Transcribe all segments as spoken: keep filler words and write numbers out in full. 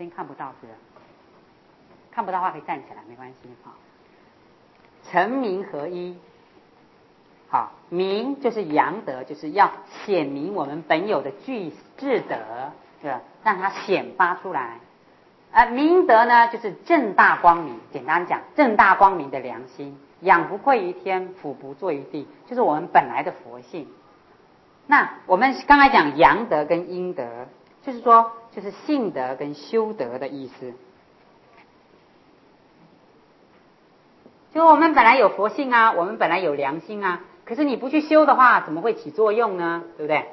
声音看不到是不是？看不到的话可以站起来，没关系哈。诚明合一，好，明就是阳德，就是要显明我们本有的具智德，对吧？让它显发出来。而明德呢，就是正大光明。简单讲，正大光明的良心，养不愧于天，俯不作于地，就是我们本来的佛性。那我们刚才讲阳德跟阴德，就是说就是性德跟修德的意思。就我们本来有佛性啊，我们本来有良心啊，可是你不去修的话，怎么会起作用呢？对不对？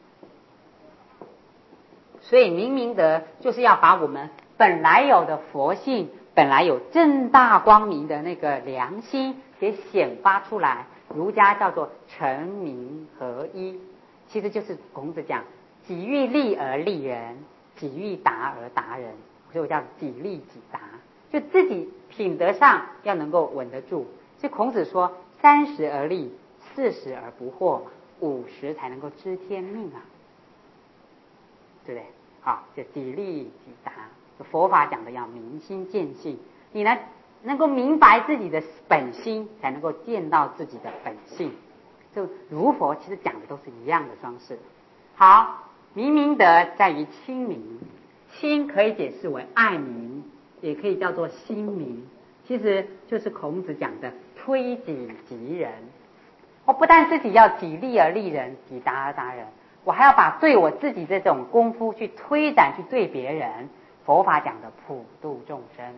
所以明明德就是要把我们本来有的佛性，本来有正大光明的那个良心给显发出来。儒家叫做诚明合一，其实就是孔子讲己欲立而立人，己欲达而达人，所以我叫己立己达，就自己品德上要能够稳得住。所以孔子说三十而立，四十而不惑，五十才能够知天命啊，对不对？好，就己立己达，佛法讲的要明心见性，你呢能够明白自己的本心，才能够见到自己的本性。就儒佛其实讲的都是一样的方式。好，明明德在于亲民，亲可以解释为爱民，也可以叫做心民，其实就是孔子讲的推己及人。我不但自己要己立而立人，己达而达人，我还要把对我自己这种功夫去推展，去对别人。佛法讲的普度众生。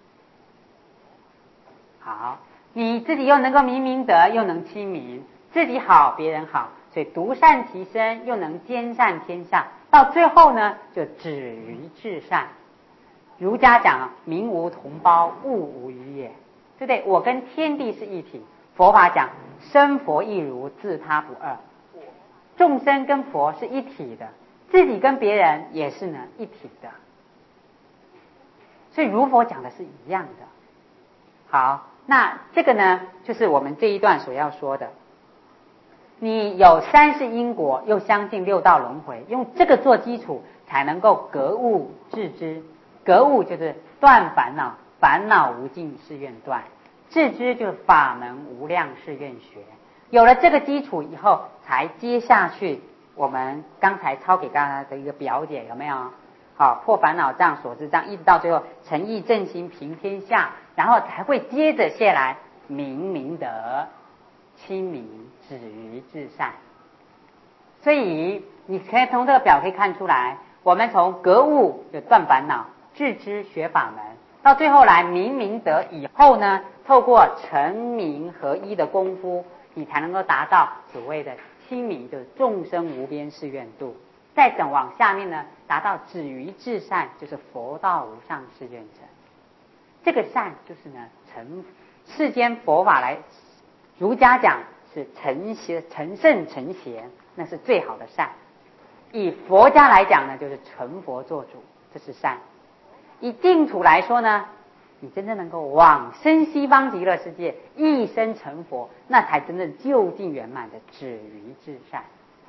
好，你自己又能够明明德，又能亲民，自己好别人好，所以独善其身，又能兼善天下，到最后呢就止于至善。儒家讲民无同胞，物无余也，对不对？我跟天地是一体。佛法讲生佛亦如，自他不二，众生跟佛是一体的，自己跟别人也是呢一体的。所以儒佛讲的是一样的。好，那这个呢就是我们这一段所要说的。你有三世因果，又相信六道轮回，用这个做基础，才能够格物致知。格物就是断烦恼，烦恼无尽誓愿断；致知就是法门无量誓愿学。有了这个基础以后，才接下去我们刚才抄给大家的一个表解，有没有？好，破烦恼障、所知障，一直到最后诚意正心平天下，然后才会接着下来明明德、亲民、止于至善。所以你可以从这个表可以看出来，我们从格物就断烦恼，致知学法门，到最后来明明德以后呢，透过诚明合一的功夫，你才能够达到所谓的亲民，就是众生无边誓愿度。再等往下面呢，达到止于至善，就是佛道无上誓愿成。这个善就是呢，成世间佛法来，儒家讲是成邪成圣成贤，那是最好的善。以佛家来讲呢，就是成佛做主，这是善。以净土来说呢，你真正能够往生西方极乐世界，一生成佛，那才真正究竟圆满的止于至善。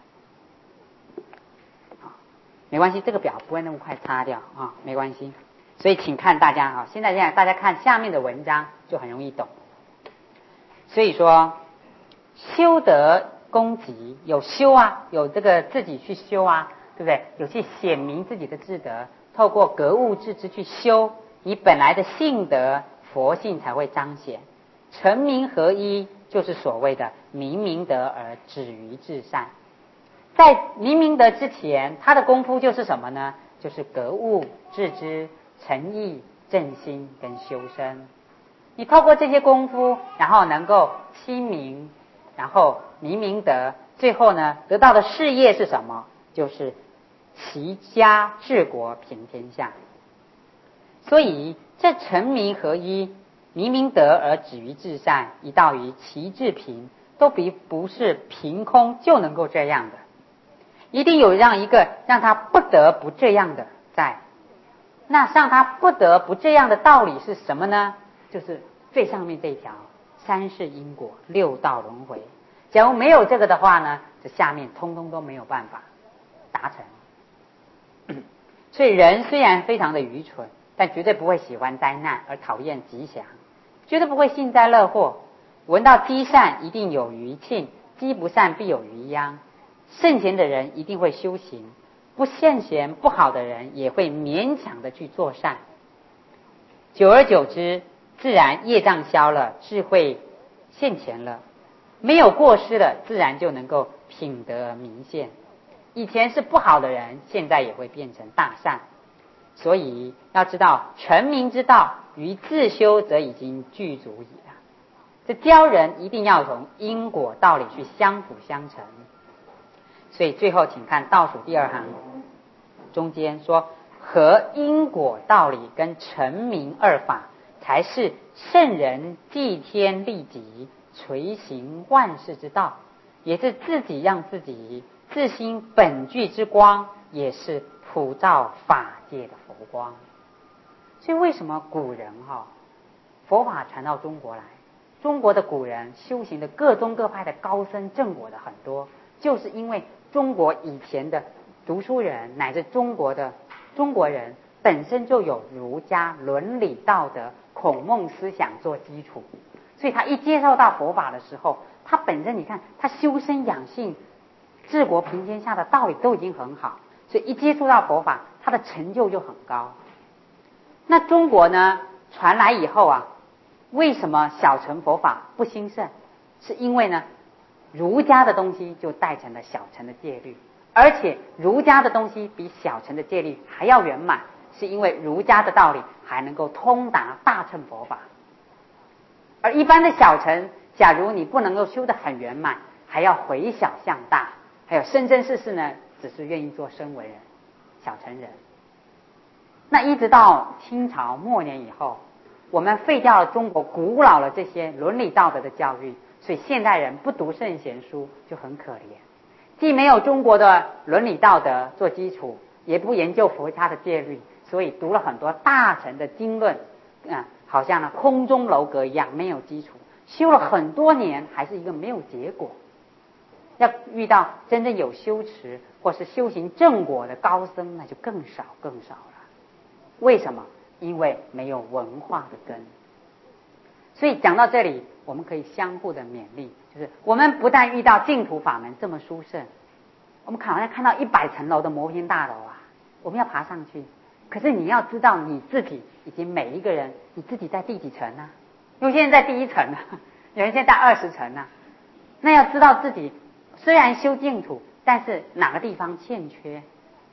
没关系，这个表不会那么快擦掉啊，没关系。所以请看大家啊，现在现在大家看下面的文章就很容易懂。所以说，修德功吉，有修啊，有这个自己去修啊，对不对？有去显明自己的智德，透过格物致知去修，你本来的性德佛性才会彰显。诚明合一，就是所谓的明明德而止于至善。在明明德之前，他的功夫就是什么呢？就是格物致知、诚意正心跟修身。你透过这些功夫，然后能够亲民，然后明明德，最后呢得到的事业是什么？就是齐家治国平天下。所以这诚明合一、明明德而止于至善，一道于齐治平，都比不是凭空就能够这样的。一定有让一个让他不得不这样的在。那让他不得不这样的道理是什么呢？就是最上面这一条，三世因果，六道轮回。假如没有这个的话呢，这下面通通都没有办法达成。 所以人虽然非常的愚蠢，但绝对不会喜欢灾难而讨厌吉祥，绝对不会幸灾乐祸。闻到积善一定有余庆，积不善必有余殃。圣贤的人一定会修行，不圣贤不好的人也会勉强的去做善。久而久之，自然业障消了，智慧现前了，没有过失了，自然就能够品德明现。以前是不好的人，现在也会变成大善。所以要知道成名之道，于自修则已经具足矣了。这教人一定要从因果道理去相辅相成。所以最后请看倒数第二行中间说，合因果道理跟成名二法，才是圣人济天利己、垂行万世之道，也是自己让自己自心本具之光，也是普照法界的佛光。所以为什么古人哈、哦、佛法传到中国来，中国的古人修行的各宗各派的高僧正果的很多，就是因为中国以前的读书人乃至中国的中国人本身就有儒家伦理道德孔孟思想做基础，所以他一接受到佛法的时候，他本身你看他修身养性治国平天下的道理都已经很好，所以一接触到佛法，他的成就就很高。那中国呢传来以后啊，为什么小乘佛法不兴盛？是因为呢儒家的东西就带成了小乘的戒律，而且儒家的东西比小乘的戒律还要圆满，是因为儒家的道理还能够通达大乘佛法。而一般的小乘，假如你不能够修得很圆满，还要回小向大，还有生生世世呢只是愿意做声闻人小乘人。那一直到清朝末年以后，我们废掉了中国古老的这些伦理道德的教育，所以现代人不读圣贤书就很可怜，既没有中国的伦理道德做基础，也不研究佛家的戒律，所以读了很多大乘的经论，嗯，好像呢空中楼阁一样，没有基础，修了很多年还是一个没有结果。要遇到真正有修持或是修行正果的高僧，那就更少更少了。为什么？因为没有文化的根。所以讲到这里，我们可以相互的勉励，就是我们不但遇到净土法门这么殊胜，我们好像看到一百层楼的摩天大楼啊，我们要爬上去。可是你要知道你自己以及每一个人，你自己在第几层啊？有些人在第一层啊，有人现在在二十层啊。那要知道自己虽然修净土，但是哪个地方欠缺，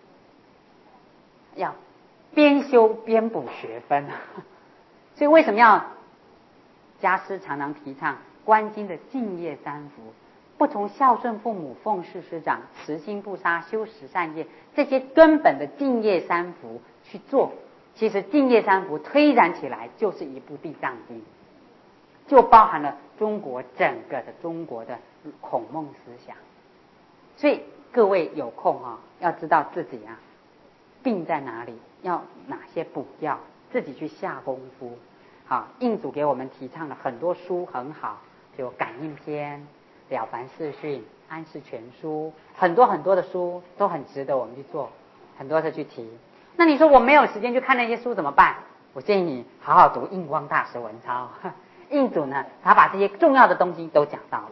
要边修边补学分。所以为什么要家师常常提倡观经的净业三福，不从孝顺父母、奉事师长、慈心不杀、修十善业这些根本的净业三福去做，其实净业三福推展起来就是一部地藏经，就包含了中国整个的中国的孔孟思想。所以各位有空啊，要知道自己啊病在哪里，要哪些补药，自己去下功夫。好，印祖给我们提倡了很多书很好，就感应篇、了凡四训、安世全书，很多很多的书都很值得我们去做，很多的去提。那你说我没有时间去看那些书怎么办？我建议你好好读印光大师文钞。印祖呢，他把这些重要的东西都讲到了。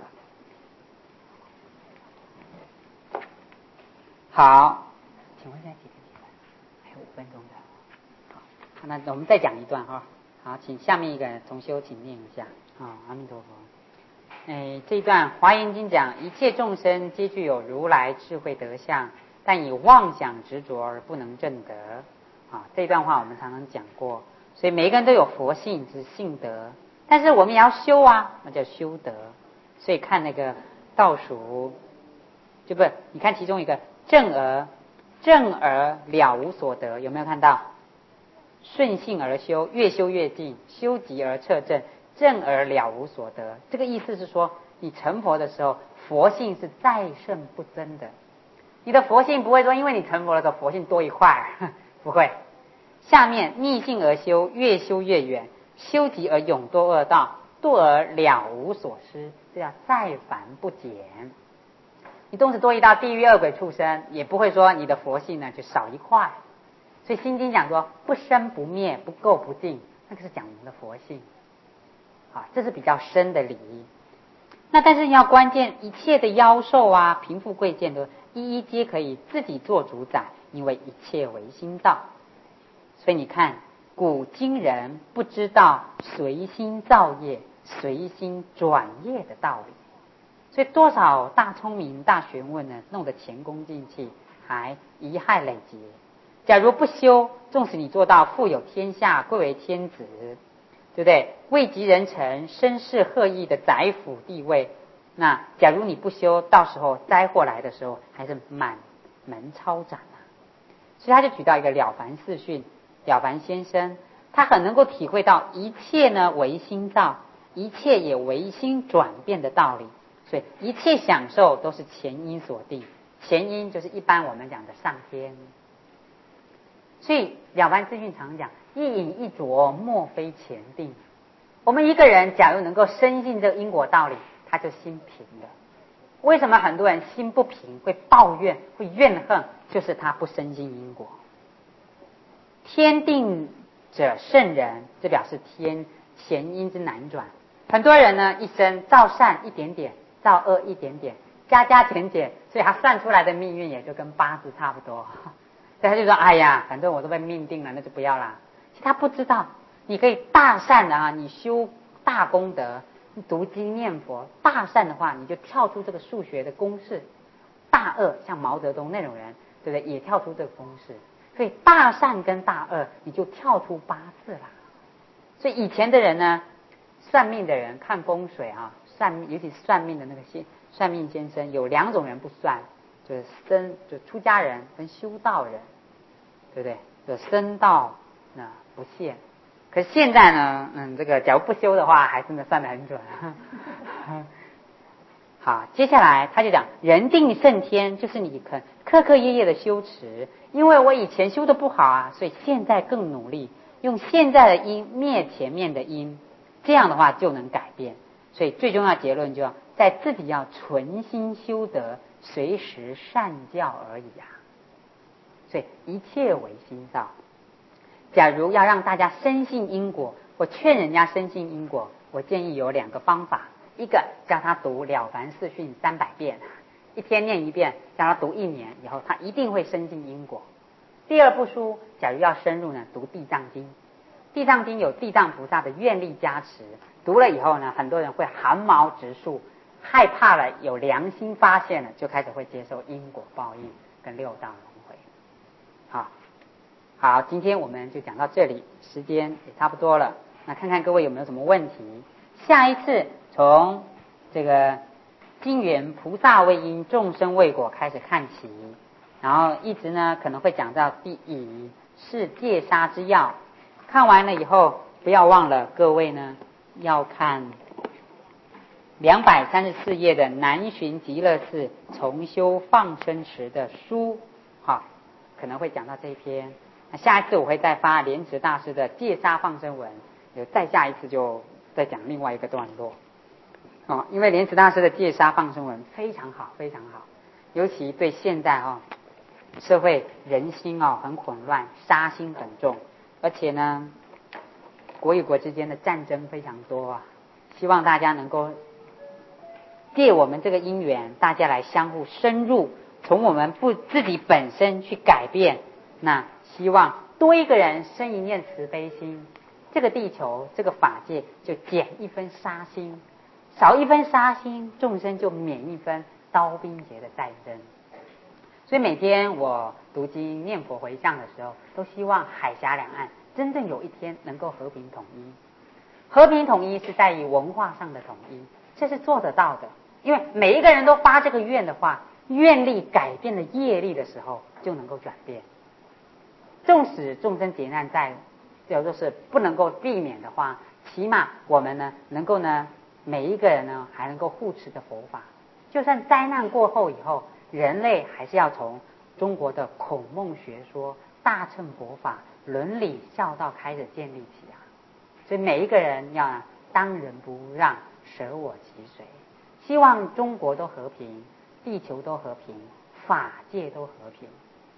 好，请问现在几点几分？还有五分钟的。好，那我们再讲一段哈。好，请下面一个同修请念一下。啊、哦，阿弥陀佛。哎，这一段《华严经》讲，一切众生皆具有如来智慧德相，但以妄想执着而不能证得。啊，这一段话我们常常讲过。所以每一个人都有佛性之性德，但是我们也要修啊，那叫修德。所以看那个倒数，就不是你看其中一个正而正而了无所得，有没有看到？顺性而修，越修越近，修极而彻正，正而了无所得。这个意思是说，你成佛的时候，佛性是再胜不增的。你的佛性不会说，因为你成佛的时候佛性多一块，不会。下面逆性而修，越修越远，修极而永堕恶道，堕而了无所失，这叫再凡不减。你纵使堕一到地狱恶鬼畜生，也不会说你的佛性呢就少一块。 所以心经讲说不生不灭，不垢不净，那个是讲我们的佛性。啊，这是比较深的礼仪。那但是要关键，一切的妖兽啊、贫富贵贱都一一皆可以自己做主宰，因为一切唯心造。所以你看，古今人不知道随心造业、随心转业的道理，所以多少大聪明、大学问呢，弄得前功尽弃，还贻害累劫。假如不修，纵使你做到富有天下、贵为天子，对不对？位极人臣、声势赫奕的宰辅地位，那假如你不修，到时候灾祸来的时候，还是满门抄斩啊。所以他就举到一个了凡四训，了凡先生，他很能够体会到一切呢唯心造，一切也唯心转变的道理。所以一切享受都是前因所定，前因就是一般我们讲的上天。所以了凡四训常讲，一饮一啄莫非前定。我们一个人假如能够深信这个因果道理，他就心平了。为什么很多人心不平，会抱怨、会怨恨？就是他不深信因果。天定者圣人，这表示天前因之难转。很多人呢，一生造善一点点，造恶一点点，加加减减，所以他算出来的命运也就跟八字差不多。所以他就说：“哎呀，反正我都被命定了，那就不要啦。”其实他不知道，你可以大善的啊，你修大功德，你读经念佛，大善的话，你就跳出这个数学的公式；大恶，像毛泽东那种人，对不对？也跳出这个公式。所以大善跟大恶，你就跳出八字啦。所以以前的人呢，算命的人看风水啊，算命，尤其是算命的那个先算命先生，有两种人不算。就是僧，就出家人跟修道人，对不对？就僧道那不限。可是现在呢，嗯，这个假如不修的话，还真的算得很准。好，接下来他就讲，人定胜天，就是你肯刻刻夜夜的修持，因为我以前修的不好啊，所以现在更努力，用现在的因灭前面的因，这样的话就能改变。所以最重要的结论就要在自己要存心修德，随时善教而已啊。所以一切唯心造。假如要让大家深信因果，或劝人家深信因果，我建议有两个方法。一个叫他读了凡四训三百遍，一天念一遍，叫他读一年以后，他一定会深信因果。第二部书，假如要深入呢，读地藏经。地藏经有地藏菩萨的愿力加持，读了以后呢，很多人会汗毛直竖，害怕了，有良心发现了，就开始会接受因果报应跟六道轮回。好，好，今天我们就讲到这里，时间也差不多了。那看看各位有没有什么问题？下一次从这个金元菩萨为因，众生为果开始看起，然后一直呢可能会讲到第乙是戒杀之要。看完了以后，不要忘了各位呢要看两百三十四页的南巡极乐寺重修放生池的书，好，可能会讲到这一篇。那下一次我会再发莲池大师的戒杀放生文，有再下一次就再讲另外一个段落。哦，因为莲池大师的戒杀放生文非常好，非常好，尤其对现在哦社会人心哦很混乱，杀心很重。而且呢，国与国之间的战争非常多啊，希望大家能够借我们这个因缘，大家来相互深入，从我们不自己本身去改变。那希望多一个人生一念慈悲心，这个地球这个法界就减一分杀心，少一分杀心，众生就免一分刀兵劫的战争。所以每天我读经念佛回向的时候，都希望海峡两岸真正有一天能够和平统一。和平统一是在于文化上的统一，这是做得到的。因为每一个人都发这个愿的话，愿力改变了业力的时候，就能够转变。纵使众生劫难在，有的是不能够避免的话，起码我们呢能够呢每一个人呢还能够护持着佛法。就算灾难过后以后，人类还是要从中国的孔孟学说、大乘佛法、伦理孝道开始建立起啊。所以每一个人要当仁不让，舍我其谁。希望中国都和平，地球都和平，法界都和平。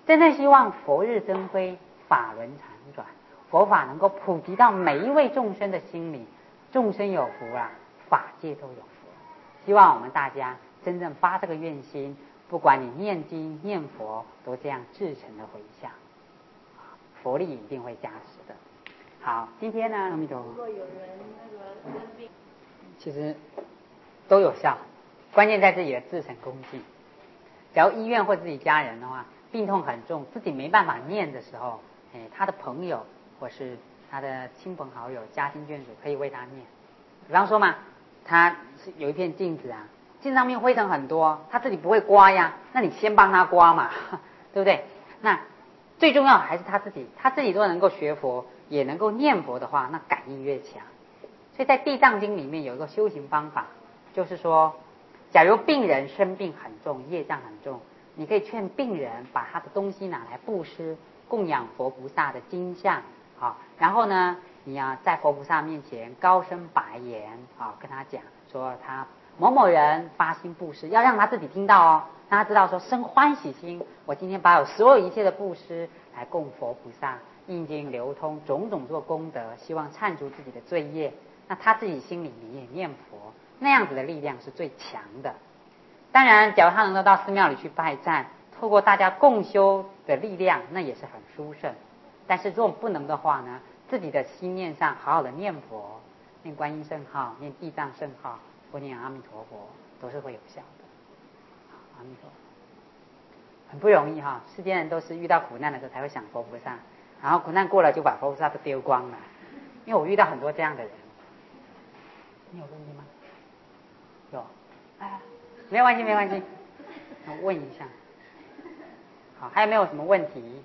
真正希望佛日增辉，法轮常转，佛法能够普及到每一位众生的心里，众生有福啊，法界都有福。希望我们大家真正发这个愿心，不管你念经念佛，都这样至诚的回向，佛力一定会加持的。好，今天呢，阿弥陀佛。如果有人那个生病，其实都有效，关键在自己的至诚恭敬。假如医院或自己家人的话，病痛很重，自己没办法念的时候，哎，他的朋友或是他的亲朋好友、家亲眷属可以为他念。比方说嘛，他是有一片镜子啊，镜上面灰尘很多，他自己不会刮呀，那你先帮他刮嘛，对不对？那最重要还是他自己，他自己如果能够学佛，也能够念佛的话，那感应越强。所以在《地藏经》里面有一个修行方法，就是说，假如病人生病很重，业障很重，你可以劝病人把他的东西拿来布施，供养佛菩萨的金像，好，然后呢，你要在佛菩萨面前高声白言，啊，跟他讲说他某某人发心布施，要让他自己听到哦，让他知道说生欢喜心，我今天把我所有一切的布施来供佛菩萨，印经流通，种种做功德，希望忏除自己的罪业。那他自己心里面也念佛，那样子的力量是最强的。当然，假如他能够到寺庙里去拜忏，透过大家共修的力量，那也是很殊胜。但是如果不能的话呢，自己的心念上好好的念佛，念观音圣号，念地藏圣号，或念阿弥陀佛，都是会有效的。阿弥陀佛，很不容易哈。世间人都是遇到苦难的时候才会想佛菩萨，然后苦难过了就把佛菩萨都丢光了。因为我遇到很多这样的人。你有问题吗？有，哎，没关系没关系，我问一下。好，还有没有什么问题？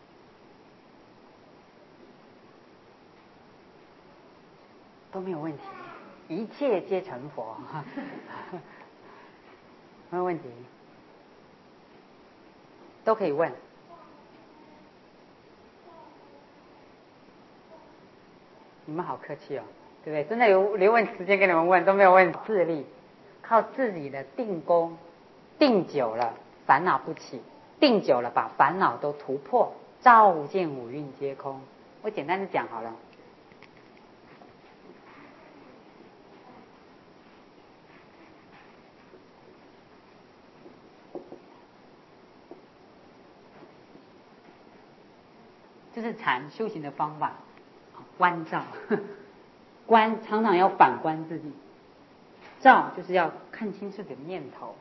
都没有问题，一切皆成佛。没有问题，都可以问。你们好客气哦，对不对？真的有留问时间给你们问都没有问题。自力，靠自己的定功，定久了烦恼不起，定久了把烦恼都突破，照见五蕴皆空。我简单的讲好了。这是禅修行的方法，观照。观常常要反观自己，照就是要看清自己的念头。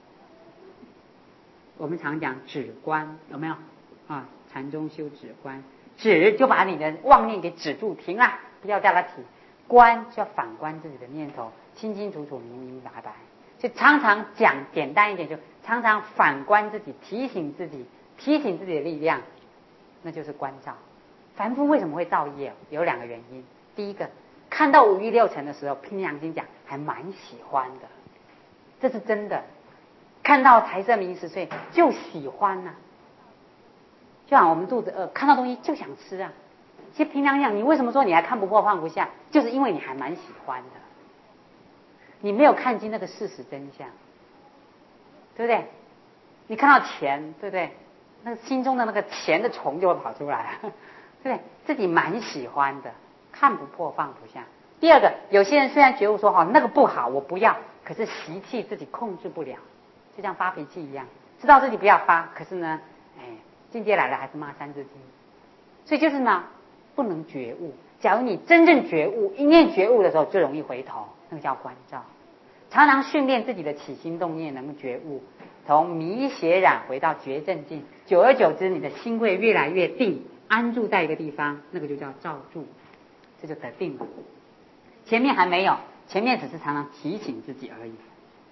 我们常讲止观，有没有啊？禅中修止观，止就把你的妄念给止住，停了，不要叫它停。观就要反观自己的念头，清清楚楚、明明白白。就常常讲简单一点，就常常反观自己，提醒自己，提醒自己的力量，那就是观照。凡夫为什么会造业？有两个原因。第一个，看到五欲六尘的时候，凭良心讲还蛮喜欢的，这是真的。看到财色名食睡就喜欢啊，就像我们肚子饿，看到东西就想吃啊。其实凭良心讲，你为什么说你还看不破放不下，就是因为你还蛮喜欢的，你没有看清那个事实真相，对不对？你看到钱，对不对？那个心中的那个钱的虫就会跑出来，对不对？自己蛮喜欢的，看不破放不下。第二个，有些人虽然觉悟说好那个不好我不要，可是习气自己控制不了，就像发脾气一样，知道自己不要发，可是呢，哎，境界来了还是骂三字经。所以就是呢，不能觉悟。假如你真正觉悟，一念觉悟的时候，就容易回头，那个叫观照。常常训练自己的起心动念能觉悟，从迷邪染回到觉正境，久而久之，你的心会越来越定，安住在一个地方，那个就叫照住，这就得定了。前面还没有，前面只是常常提醒自己而已。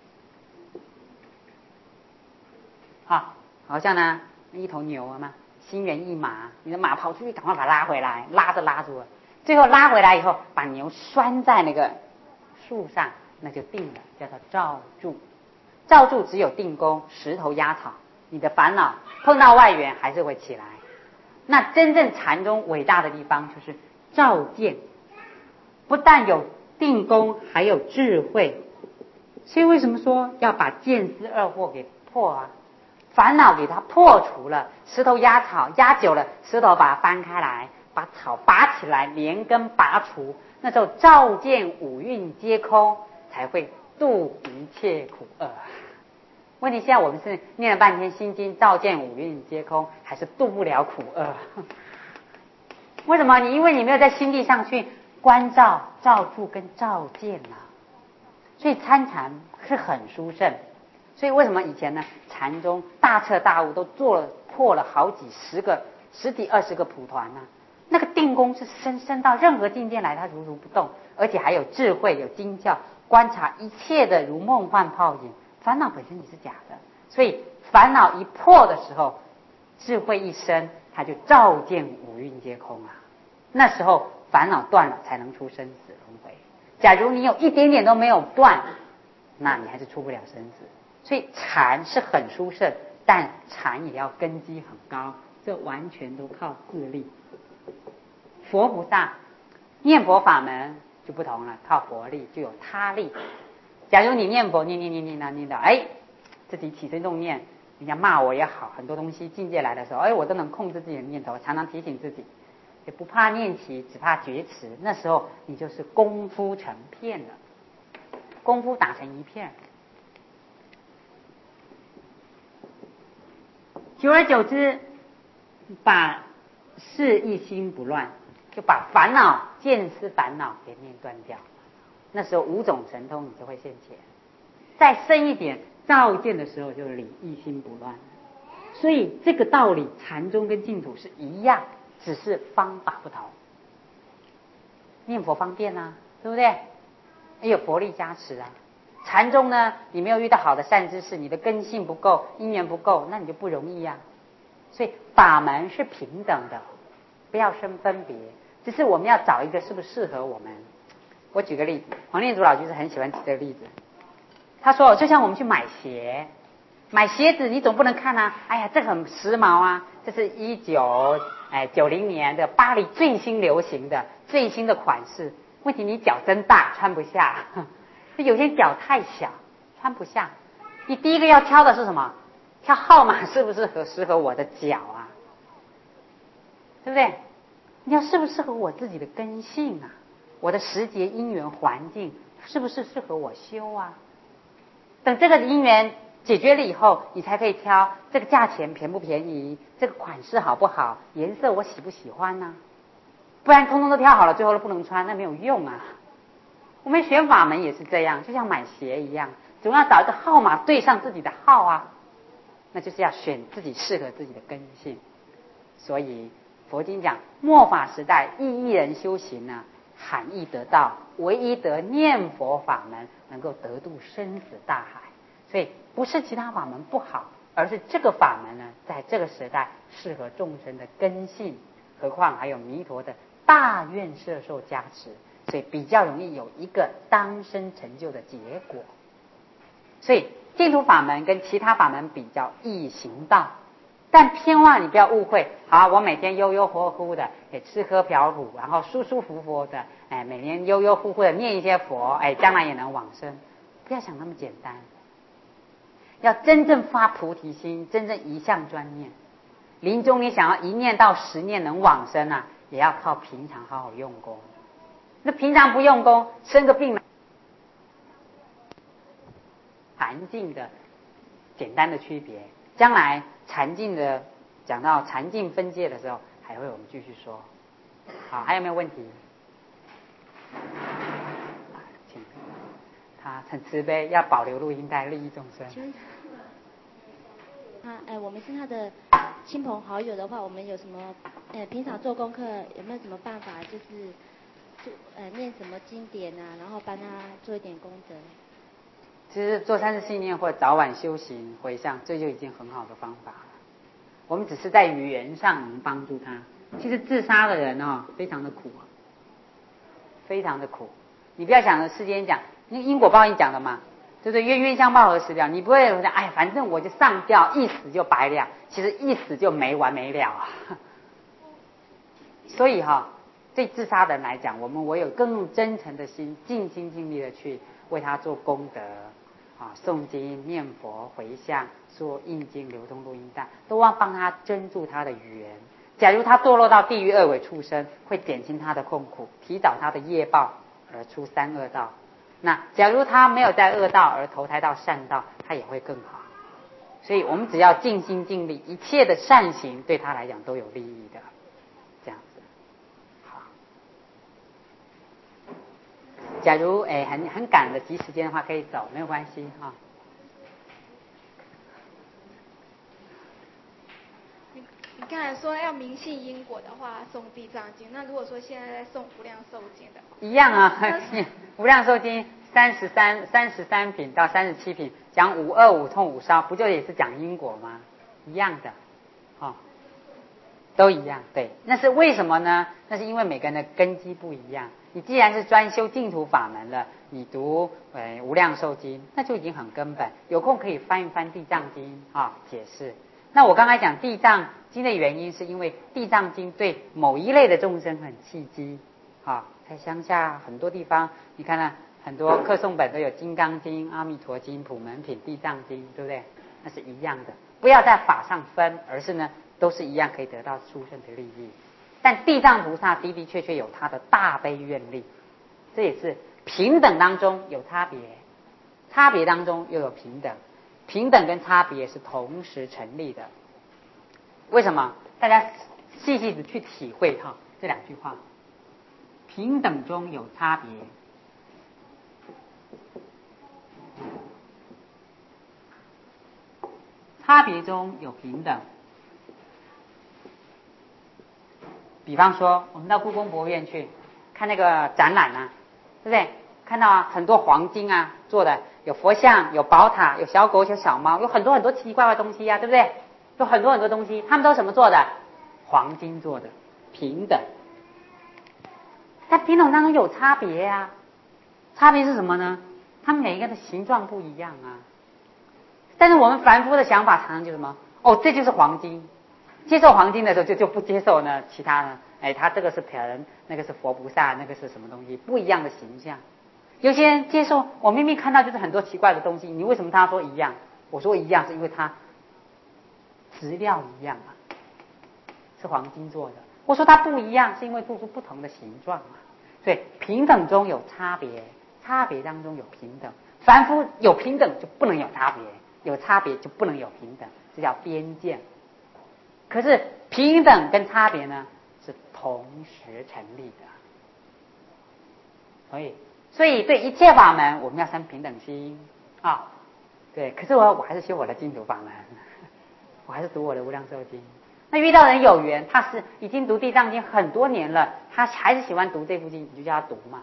好，好像呢一头牛啊嘛，心猿意马，你的马跑出去，赶快把它拉回来，拉着拉住了，最后拉回来以后，把牛拴在那个树上，那就定了，叫做照住。照住只有定功，石头压草，你的烦恼碰到外缘还是会起来。那真正禅中伟大的地方就是照见，不但有定功，还有智慧。所以为什么说要把见思二惑给破啊？ 烦恼给它破除了。石头压草压久了，石头把它翻开来，把草拔起来，连根拔除，那时候照见五蕴皆空，才会度一切苦厄。问题现在我们是念了半天心经，照见五蕴皆空，还是度不了苦厄？为什么？你因为你没有在心地上去关照、照住跟照见啊，所以参禅是很殊胜。所以为什么以前呢，禅宗大彻大悟都做了破了好几十个、十几二十个蒲团呢？那个定功是深深到任何境界来，它如如不动，而且还有智慧、有精教，观察一切的如梦幻泡影。烦恼本身也是假的，所以烦恼一破的时候，智慧一生，它就照见五蕴皆空啊。那时候烦恼断了，才能出生死轮回。假如你有一点点都没有断，那你还是出不了生死。所以禅是很殊胜，但禅也要根基很高，这完全都靠自力。佛菩萨念佛法门就不同了，靠佛力就有他力。假如你念佛念念念念念念的，哎，自己起身动念，人家骂我也好，很多东西境界来的时候，哎，我都能控制自己的念头，常常提醒自己，也不怕念起，只怕觉迟。那时候你就是功夫成片了，功夫打成一片。久而久之，把事一心不乱，就把烦恼见思烦恼给念断掉。那时候五种神通你就会现前。再深一点，照见的时候就是理一心不乱。所以这个道理禅宗跟净土是一样，只是方法不同。念佛方便啊，对不对？也有佛力加持啊。禅宗呢，你没有遇到好的善知识，你的根性不够，因缘不够，那你就不容易啊。所以法门是平等的，不要生分别，只是我们要找一个是不是适合我们。我举个例子，黄念祖老居士很喜欢举这个例子。他说，就像我们去买鞋，买鞋子你总不能看啊，哎呀，这很时髦啊，这是一九哎九零年的巴黎最新流行的最新的款式。问题你脚真大，穿不下。有些脚太小，穿不下。你第一个要挑的是什么？挑号码适不适合适合我的脚啊？对不对？你要适不适合我自己的根性啊？我的时节因缘环境是不是适合我修啊？等这个因缘解决了以后，你才可以挑这个价钱便不便宜，这个款式好不好，颜色我喜不喜欢呢、啊？不然通通都挑好了，最后都不能穿，那没有用啊。我们学法门也是这样，就像买鞋一样，总要找一个号码对上自己的号啊，那就是要选自己适合自己的根性。所以佛经讲末法时代一一人修行呢、啊，罕易得道，唯一得念佛法门能够得度生死大海。所以不是其他法门不好，而是这个法门呢，在这个时代适合众生的根性，何况还有弥陀的大愿摄受加持，所以比较容易有一个当生成就的结果。所以净土法门跟其他法门比较易行道，但偏万你不要误会，好，我每天悠悠活乎的，也吃喝嫖赌，然后舒舒服服的，哎，每年悠悠乎乎的念一些佛，哎，将来也能往生。不要想那么简单，要真正发菩提心，真正一向专念。临终你想要一念到十念能往生啊，也要靠平常好好用功。那平常不用功，生个病来，禅境的简单的区别，将来禅境的讲到禅境分界的时候，还会我们继续说。好，还有没有问题？请，他很慈悲，要保留录音带，利益众生。 他哎，我们是他的亲朋好友的话，我们有什么呃平常做功课有没有什么办法，就是就呃念什么经典啊，然后帮他做一点功德？ 其实做三世信念或早晚修行回向，这就已经很好的方法了。我们只是在语言上能帮助他。其实自杀的人哦，非常的苦，非常的苦。你不要想着世间讲，那因果报应讲的嘛，对不对？冤冤相报何时了？你不会讲，哎，反正我就上吊，一死就白了。其实一死就没完没了啊。所以哈、哦，对自杀的人来讲，我们唯有更用真诚的心，尽心尽力的去为他做功德啊，诵经、念佛、回向、做印经、流通录音带，都要帮他珍住他的缘。假如他堕落到地狱恶鬼畜生，会减轻他的痛苦，提早他的业报而出三恶道。那假如他没有在恶道而投胎到善道，他也会更好。所以我们只要尽心尽力，一切的善行对他来讲都有利益的。这样子，好。假如哎很很赶的急时间的话，可以走，没有关系哈。 你刚才说要明信因果的话，诵地藏经。那如果说现在在诵无量寿经的， 一样啊，无量寿经三十三三十三品到三十七品讲五恶五痛五烧，不就也是讲因果吗？一样的，哦，都一样。对，那是为什么呢？那是因为每个人的根基不一样。你既然是专修净土法门了，你读呃无量寿经，那就已经很根本。有空可以翻一翻地藏经啊、哦，解释。那我刚才讲地藏经的原因，是因为地藏经对某一类的众生很契机啊。在乡下很多地方，你看啊，很多课诵本都有《金刚经》、《阿弥陀经》、《普门品》、《地藏经》，对不对？那是一样的，不要在法上分，而是呢，都是一样可以得到殊胜的利益。但地藏菩萨的的确确有他的大悲愿力，这也是平等当中有差别，差别当中又有平等。平等跟差别是同时成立的。为什么？大家细细的去体会哈这两句话：平等中有差别，差别中有平等。比方说，我们到故宫博物院去看那个展览啊，对不对？看到啊，很多黄金啊做的，有佛像，有宝塔，有小狗，有小猫，有很多很多奇奇怪怪的东西呀、啊，对不对？有很多很多东西，他们都什么做的？黄金做的，平等。但平等当中有差别啊，差别是什么呢？它们每一个的形状不一样啊。但是我们凡夫的想法常常就是什么？哦，这就是黄金。接受黄金的时候就就不接受呢其他呢，哎，他这个是人，那个是佛菩萨，那个是什么东西，不一样的形象。有些人接受，我明明看到就是很多奇怪的东西，你为什么他说一样？我说一样是因为它质料一样嘛，是黄金做的。我说它不一样，是因为做出不同的形状嘛。所以平等中有差别，差别当中有平等。凡夫有平等就不能有差别，有差别就不能有平等，这叫边界。可是平等跟差别呢是同时成立的，所以所以对一切法门我们要生平等心啊、哦，对。可是我我还是修我的净土法门，我还是读我的无量寿经。那遇到人有缘，他是已经读地藏经很多年了，他还是喜欢读这部经，你就叫他读嘛，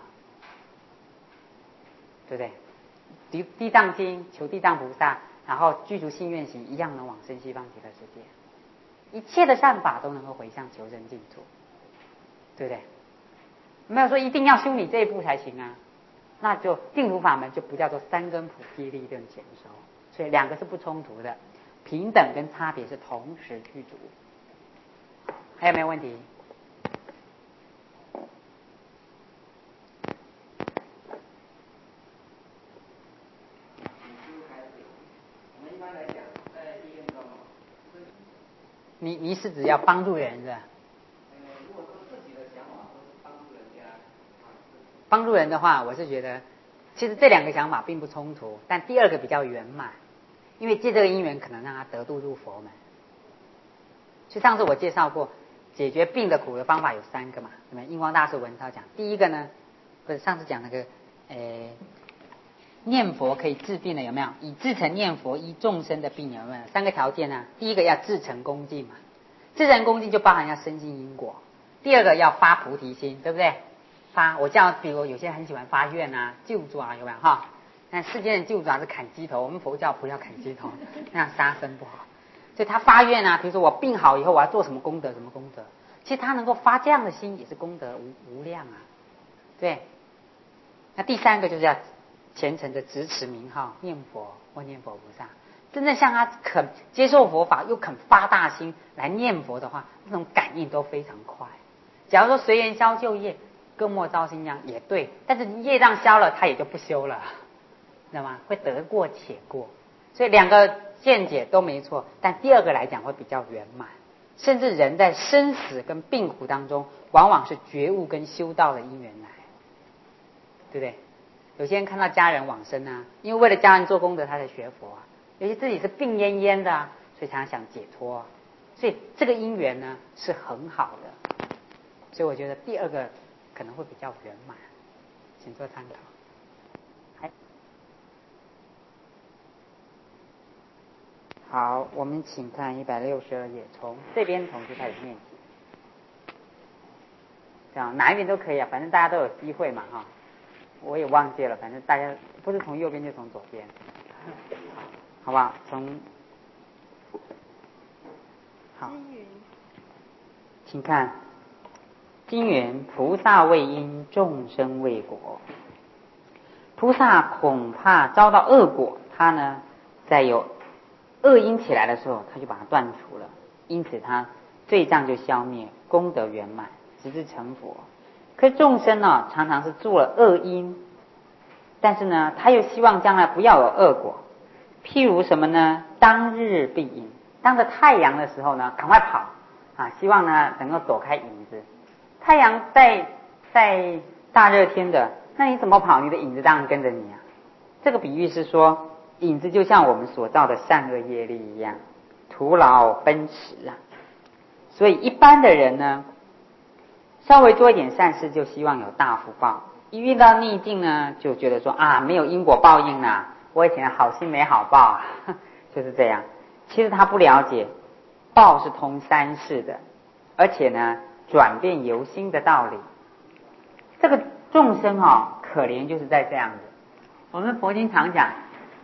对不对？地地藏经求地藏菩萨，然后具足信愿行，一样能往生西方极乐世界。一切的善法都能够回向求生净土，对不对？没有说一定要修你这一步才行啊，那就净土法门就不叫做三根普披利顿显熟，所以两个是不冲突的，平等跟差别是同时具足。还有没有问题？你你是指要帮助人的？帮助人的话，我是觉得，其实这两个想法并不冲突，但第二个比较圆满，因为借这个因缘可能让他得度入佛门。所以上次我介绍过，解决病的苦的方法有三个嘛，对吧？印光大师文钞讲，第一个呢，不是上次讲那个，呃，念佛可以治病的有没有？以至诚念佛医众生的病有没有？三个条件啊，第一个要至诚恭敬嘛，至诚恭敬就包含要深信因果。第二个要发菩提心，对不对？发，我叫，比如有些人很喜欢发愿啊、救助啊，有没有哈？但世间人救助啊是砍鸡头，我们佛教不要砍鸡头，那样杀生不好。所以他发愿啊，比如说我病好以后我要做什么功德，什么功德，其实他能够发这样的心也是功德无无量啊。对。那第三个就是要虔诚的执持名号，念佛或念佛菩萨，真正像他肯接受佛法又肯发大心来念佛的话，那种感应都非常快。假如说随缘消旧业，各莫招新殃也对，但是业障消了他也就不修了， 知道吗？会得过且过。所以两个见解都没错，但第二个来讲会比较圆满。甚至人在生死跟病苦当中，往往是觉悟跟修道的因缘来，对不对？有些人看到家人往生啊，因为为了家人做功德，他才学佛啊。有些自己是病恹恹的啊，所以常常想解脱啊。所以这个因缘呢是很好的，所以我觉得第二个可能会比较圆满，请做参考。好，我们请看一百六十二页，从这边同学开始念起。这样哪一边都可以啊，反正大家都有机会嘛哈。我也忘记了，反正大家不是从右边就从左边，好不好？从好，请看经云：菩萨为因，众生为果。菩萨恐怕遭到恶果，他呢在有恶因起来的时候，他就把它断除了，因此他罪障就消灭，功德圆满，直至成佛。可是众生呢，常常是做了恶因，但是呢，他又希望将来不要有恶果。譬如什么呢？当日必隐，当着太阳的时候呢，赶快跑啊，希望呢能够躲开影子。太阳在在大热天的，那你怎么跑？你的影子当然跟着你啊。这个比喻是说，影子就像我们所造的善恶业力一样，徒劳奔驰啊。所以一般的人呢，稍微做一点善事就希望有大福报，一遇到逆境呢，就觉得说啊，没有因果报应啊，我以前好心没好报啊，就是这样。其实他不了解，报是通三世的，而且呢，转变由心的道理。这个众生哦，可怜就是在这样子。我们佛经常讲，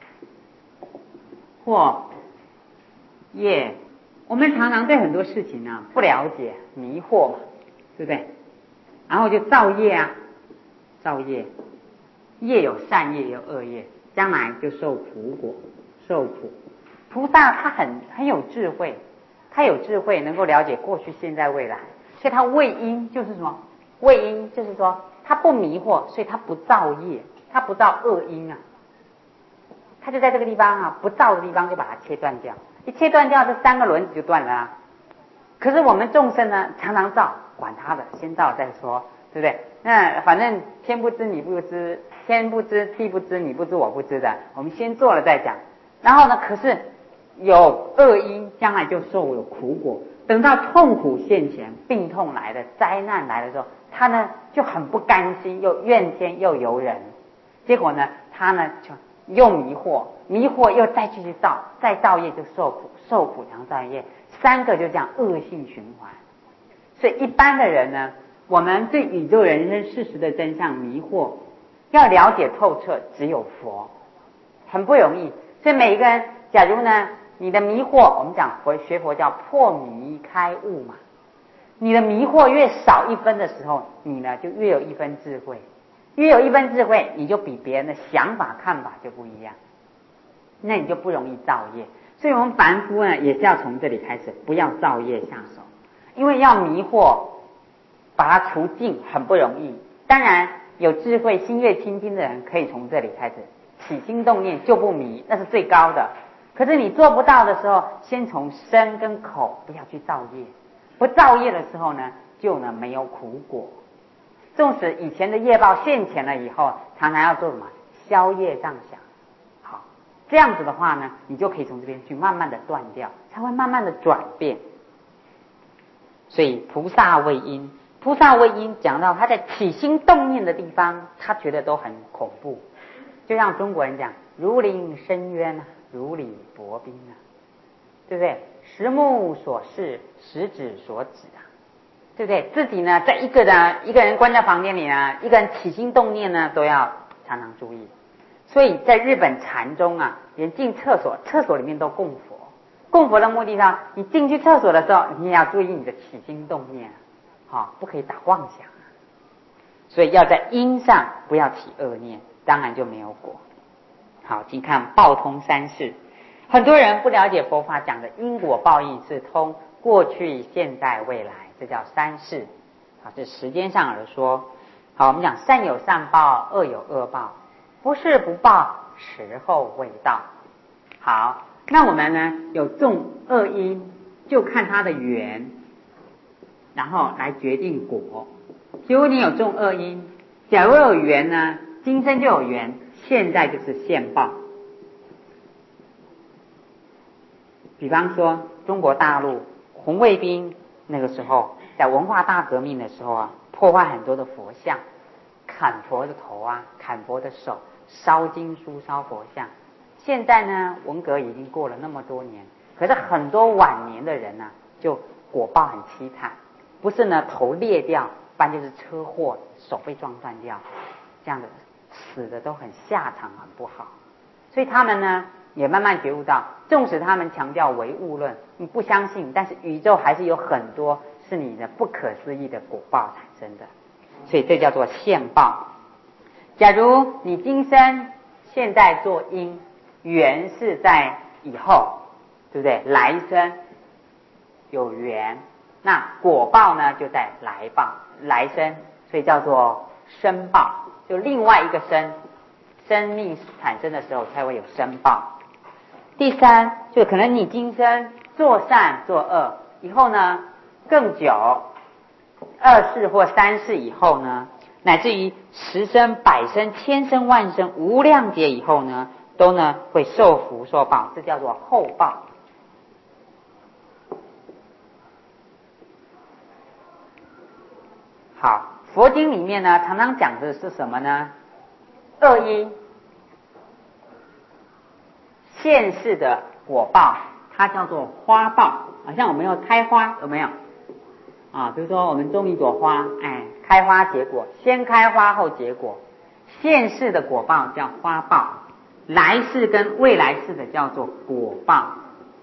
或业，我们常常对很多事情呢不了解，迷惑嘛，对不对？然后就造业啊，造业，业有善业，也有恶业，将来就受苦果，受苦。菩萨他很很有智慧，他有智慧能够了解过去、现在、未来，所以他为因就是什么？为因就是说他不迷惑，所以他不造业，他不造恶因啊。他就在这个地方啊，不造的地方就把它切断掉，一切断掉，这三个轮子就断了啊。可是我们众生呢，常常造，管他的，先造再说，对不对？那反正天不知你不知，天不知地不知你不知我不知的，我们先做了再讲。然后呢，可是有恶因，将来就受有苦果。等到痛苦现前，病痛来的，灾难来的时候，他呢就很不甘心，又怨天又尤人。结果呢，他呢就又迷惑，迷惑又再继续造，再造业就受苦，受苦常造业，三个就这样恶性循环。所以一般的人呢，我们对宇宙人生事实的真相迷惑，要了解透彻，只有佛，很不容易。所以每一个人，假如呢你的迷惑，我们讲佛学佛叫破迷开悟嘛，你的迷惑越少一分的时候，你呢就越有一分智慧，越有一分智慧，你就比别人的想法看法就不一样，那你就不容易造业。所以我们凡夫呢也是要从这里开始，不要造业下手，因为要迷惑把它除尽很不容易。当然有智慧心越清净的人可以从这里开始起心动念就不迷，那是最高的。可是你做不到的时候，先从身跟口不要去造业，不造业的时候呢，就呢没有苦果。纵使以前的业报现前了以后，常常要做什么？消业障想。好，这样子的话呢，你就可以从这边去慢慢的断掉，才会慢慢的转变。所以菩萨为因，菩萨为因讲到他在起心动念的地方，他觉得都很恐怖。就像中国人讲，如临深渊啊，如履薄冰啊，对不对？十目所视，十指所指啊，对不对？自己呢，在一个的一个人关在房间里呢，一个人起心动念呢，都要常常注意。所以在日本禅宗啊，连进厕所，厕所里面都供佛。供佛的目的上，你进去厕所的时候，你也要注意你的起心动念，好、哦，不可以打妄想啊。所以要在因上不要起恶念，当然就没有果。好，请看报通三世。很多人不了解佛法讲的因果报应是通过去、现在、未来，这叫三世。好，这时间上而说。好，我们讲善有善报，恶有恶报，不是不报， 时候未到。好，那我们呢有种恶因，就看它的缘，然后来决定果。如果你有种恶因，假如有缘呢，今生就有缘，现在就是现报。比方说中国大陆红卫兵那个时候在文化大革命的时候啊，破坏很多的佛像，砍佛的头啊，砍佛的手，烧经书烧佛像。现在呢文革已经过了那么多年，可是很多晚年的人呢、啊、就果报很凄惨，不是呢头裂掉，不然就是车祸手被撞断掉，这样的死的都很下场很不好。所以他们呢也慢慢觉悟到，纵使他们强调唯物论，你不相信，但是宇宙还是有很多是你的不可思议的果报产生的，所以这叫做现报。假如你今生现在做因，缘是在以后，对不对？来生有缘，那果报呢就在来报来生，所以叫做生报，就另外一个生，生命产生的时候才会有生报。第三，就可能你今生做善做恶，以后呢更久，二世或三世以后呢，乃至于十生百生千生万生无量劫以后呢，都呢会受福受报，这叫做后报。好，佛经里面呢常常讲的是什么呢？恶因现世的果报，它叫做花报。好像我们要开花，有没有啊？比如说我们种一朵花，哎，开花结果，先开花后结果，现世的果报叫花报，来世跟未来世的叫做果报。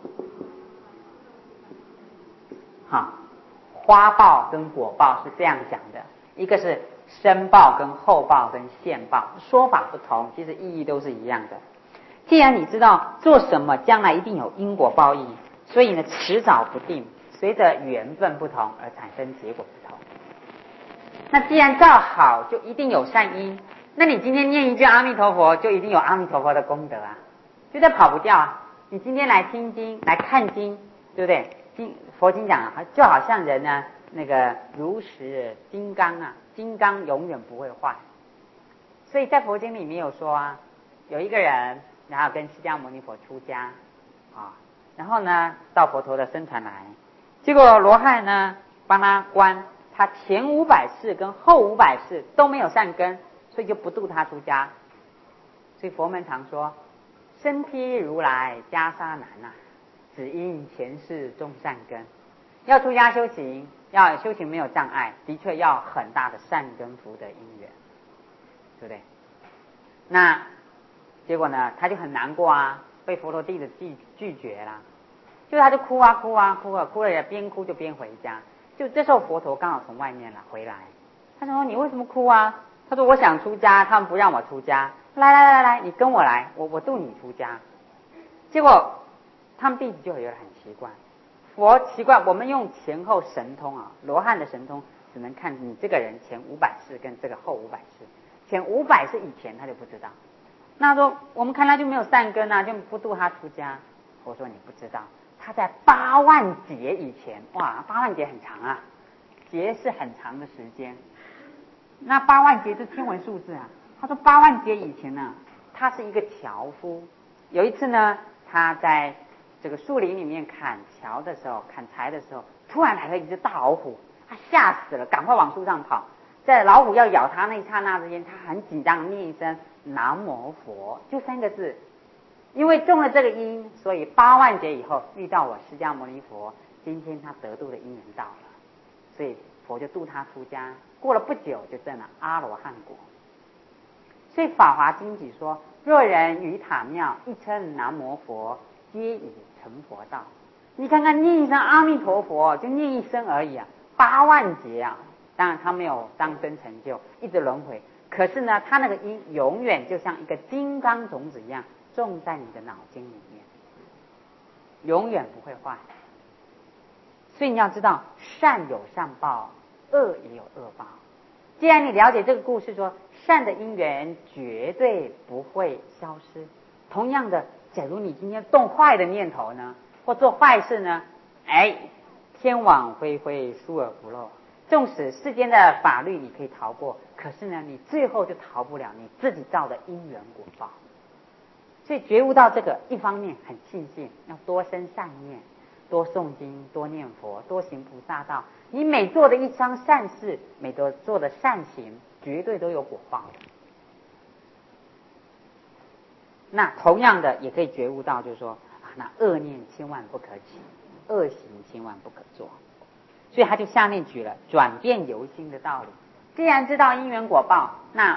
好，花报跟果报是这样讲的，一个是生报跟后报跟现报，说法不同，其实意义都是一样的。既然你知道做什么将来一定有因果报应，所以呢迟早不定，随着缘分不同而产生结果不同。那既然造好就一定有善因，那你今天念一句阿弥陀佛就一定有阿弥陀佛的功德啊，绝对跑不掉啊。你今天来听经来看经，对不对？经佛经讲啊，就好像人呢那个如实金刚啊，金刚永远不会坏。所以在佛经里面有说啊，有一个人然后跟释迦牟尼佛出家啊，然后呢到佛陀的僧团来，结果罗汉呢帮他观，他前五百世跟后五百世都没有善根，所以就不度他出家。所以佛门常说，身披如来袈裟难啊，只因前世种善根。要出家修行，要修行没有障碍，的确要很大的善根福德因缘，对不对？那结果呢他就很难过啊，被佛陀弟子拒拒绝啦，就他就哭啊哭啊哭啊哭了，边哭就边回家。就这时候佛陀刚好从外面了回来，他说你为什么哭啊？他说我想出家，他们不让我出家，来来来来，你跟我来，我我度你出家。结果他们弟子就有点很奇怪，佛奇怪，我们用前后神通啊，罗汉的神通只能看你这个人前五百世跟这个后五百世，前五百世以前他就不知道。那说我们看他就没有善根啊，就不度他出家。我说你不知道，他在八万劫以前，哇，八万劫很长啊，劫是很长的时间。那八万劫是天文数字啊。他说八万劫以前呢、啊，他是一个樵夫。有一次呢，他在这个树林里面砍桥的时候，砍柴的时候，突然来了一只大老虎，他吓死了，赶快往树上跑。在老虎要咬他那一刹那之间，他很紧张，念一声南无佛，就三个字。因为中了这个因，所以八万劫以后遇到我释迦牟尼佛，今天他得度的因缘到了，所以佛就度他出家，过了不久就证了阿罗汉果。所以法华经chỉ说，若人于塔庙一称南无佛，皆已成佛道。你看看念一声阿弥陀佛，就念一声而已啊，八万劫啊，当然他没有当真成就，一直轮回。可是呢，他那个因永远就像一个金刚种子一样，种在你的脑筋里面，永远不会坏。所以你要知道，善有善报，恶也有恶报。 既然你了解这个故事说，善的因缘绝对不会消失。同样的，假如你今天动坏的念头呢，或做坏事呢，哎，天网恢恢，疏而不漏。纵使世间的法律你可以逃过，可是呢，你最后就逃不了你自己造的因缘果报。所以觉悟到这个，一方面很庆幸，要多生善念，多诵经，多念佛，多行菩萨道。你每做的一桩善事，每做做的善行，绝对都有果报的。那同样的，也可以觉悟到，就是说啊，那恶念千万不可起，恶行千万不可做。所以他就下面举了转变由心的道理。既然知道因缘果报，那